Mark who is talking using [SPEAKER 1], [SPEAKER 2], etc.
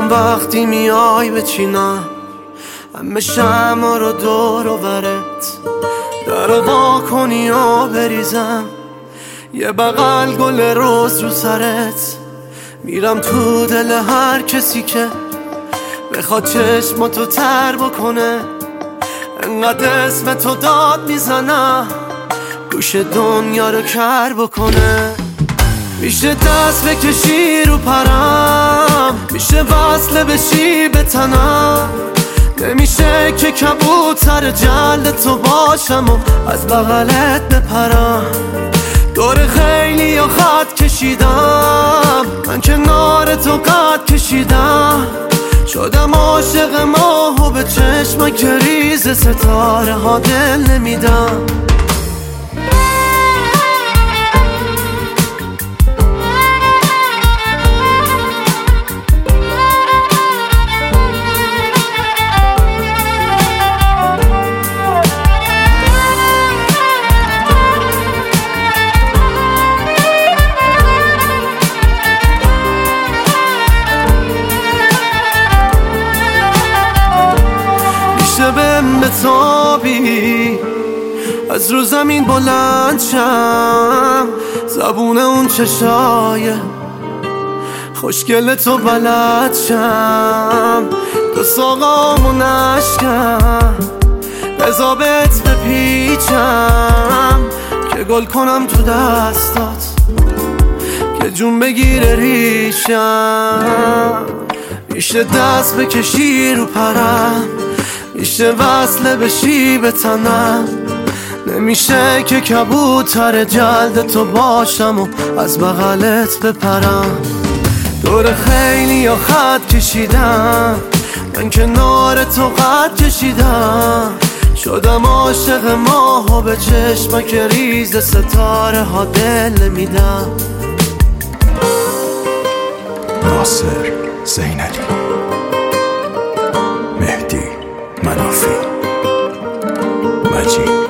[SPEAKER 1] میخوام وقتی میای بچینم همه شمع رو دور و برت، در وا کنی و بریزم یه بغل گل روز رو سرت. میرم تو دل هر کسی که بخواد چشماتو تر بکنه، انقدر اسم تو داد میزنم گوش دنیا رو کر بکنه. میشه دست بکشی رو پرم، میشه وصله بشی به تنم، نمیشه که کبوتر جلد تو باشم و از بغلت بپرم. دور خیلی و خط کشیدم، من کنار تو قد کشیدم، شدم عاشق ماه و به چشم که ریز ستاره ها دل نمیدم. بهم بتابی از رو زمین بلند شم، زبون اون چشای خوشگل تو بلد شم، دو ساقامو نشکم بزابت بپیچم که گل کنم تو دستات که جون بگیره ریشم. میشه دست بکشی رو پرم، میشه وصله بشی به تنم، نمیشه که کبوتر جلد تو باشم و از بغلت بپرم. دور خیلی یا خط کشیدم، من کنار تو قد کشیدم، شدم عاشق ماه و به چشمک ریز ستاره ها دل میدم.
[SPEAKER 2] ناصر زینالی، مهدی منافی، مجید